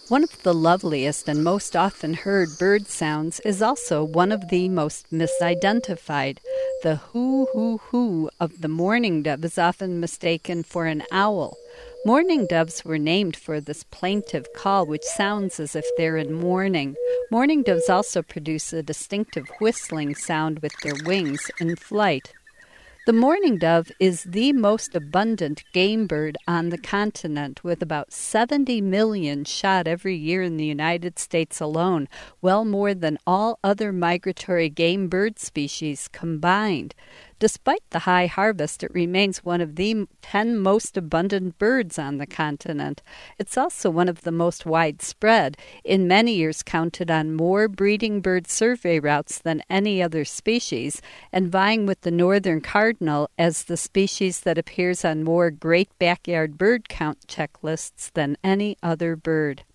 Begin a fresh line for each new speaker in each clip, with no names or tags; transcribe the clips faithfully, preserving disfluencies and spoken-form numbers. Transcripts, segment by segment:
One of the loveliest and most often heard bird sounds is also one of the most misidentified. The hoo-hoo-hoo of the mourning dove is often mistaken for an owl. Mourning doves were named for this plaintive call, which sounds as if they're in mourning. Mourning doves also produce a distinctive whistling sound with their wings in flight. The mourning dove is the most abundant game bird on the continent, with about seventy million shot every year in the United States alone, well more than all other migratory game bird species combined. Despite the high harvest, it remains one of the ten most abundant birds on the continent. It's also one of the most widespread, in many years counted on more breeding bird survey routes than any other species, and vying with the northern cardinal as the species that appears on more great backyard bird count checklists than any other bird.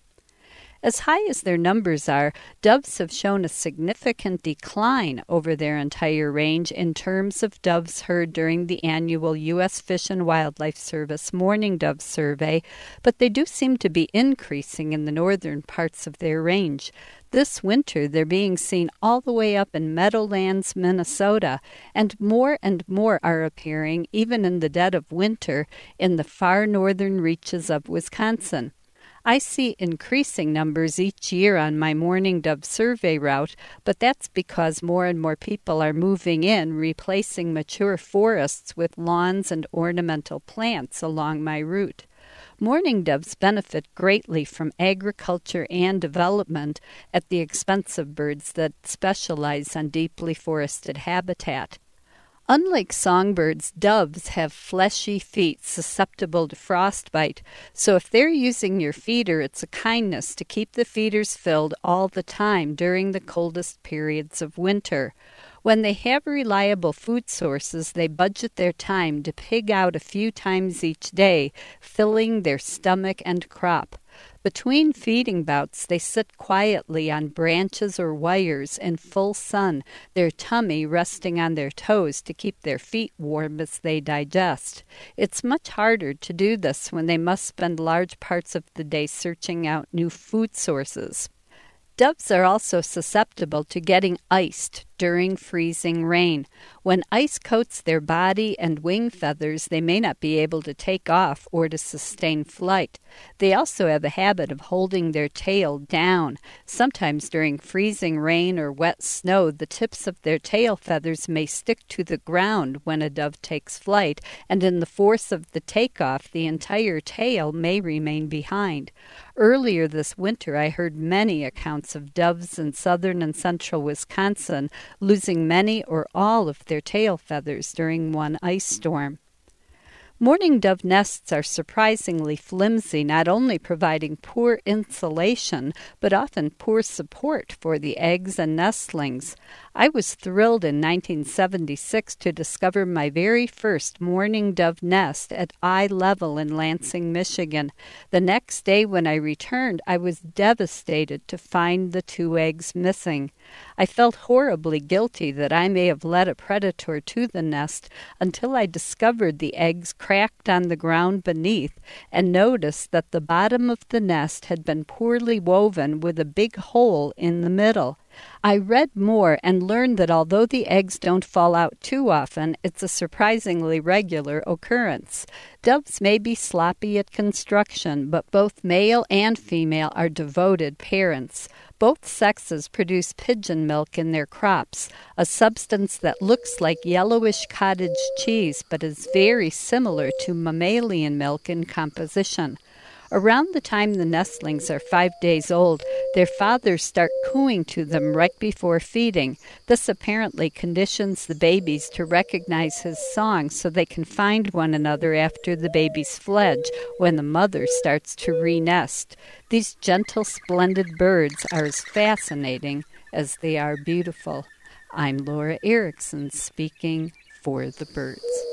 As high as their numbers are, doves have shown a significant decline over their entire range in terms of doves heard during the annual U S Fish and Wildlife Service Mourning Dove Survey, but they do seem to be increasing in the northern parts of their range. This winter, they're being seen all the way up in Meadowlands, Minnesota, and more and more are appearing, even in the dead of winter, in the far northern reaches of Wisconsin. I see increasing numbers each year on my mourning dove survey route, but that's because more and more people are moving in, replacing mature forests with lawns and ornamental plants along my route. Mourning doves benefit greatly from agriculture and development at the expense of birds that specialize on deeply forested habitat. Unlike songbirds, doves have fleshy feet susceptible to frostbite, so if they're using your feeder, it's a kindness to keep the feeders filled all the time during the coldest periods of winter. When they have reliable food sources, they budget their time to pig out a few times each day, filling their stomach and crop. Between feeding bouts, they sit quietly on branches or wires in full sun, their tummy resting on their toes to keep their feet warm as they digest. It's much harder to do this when they must spend large parts of the day searching out new food sources. Doves are also susceptible to getting iced during freezing rain. When ice coats their body and wing feathers, they may not be able to take off or to sustain flight. They also have a habit of holding their tail down. Sometimes during freezing rain or wet snow, the tips of their tail feathers may stick to the ground when a dove takes flight, and in the force of the takeoff, the entire tail may remain behind. Earlier this winter, I heard many accounts of doves in southern and central Wisconsin losing many or all of their tail feathers during one ice storm. Mourning dove nests are surprisingly flimsy, not only providing poor insulation, but often poor support for the eggs and nestlings. I was thrilled in nineteen seventy-six to discover my very first mourning dove nest at eye level in Lansing, Michigan. The next day when I returned, I was devastated to find the two eggs missing. I felt horribly guilty that I may have led a predator to the nest until I discovered the eggs cracked on the ground beneath and noticed that the bottom of the nest had been poorly woven with a big hole in the middle. I read more and learned that although the eggs don't fall out too often, it's a surprisingly regular occurrence. Doves may be sloppy at construction, but both male and female are devoted parents. Both sexes produce pigeon milk in their crops, a substance that looks like yellowish cottage cheese but is very similar to mammalian milk in composition. Around the time the nestlings are five days old, their fathers start cooing to them right before feeding. This apparently conditions the babies to recognize his song so they can find one another after the babies fledge when the mother starts to re-nest. These gentle, splendid birds are as fascinating as they are beautiful. I'm Laura Erickson speaking for the birds.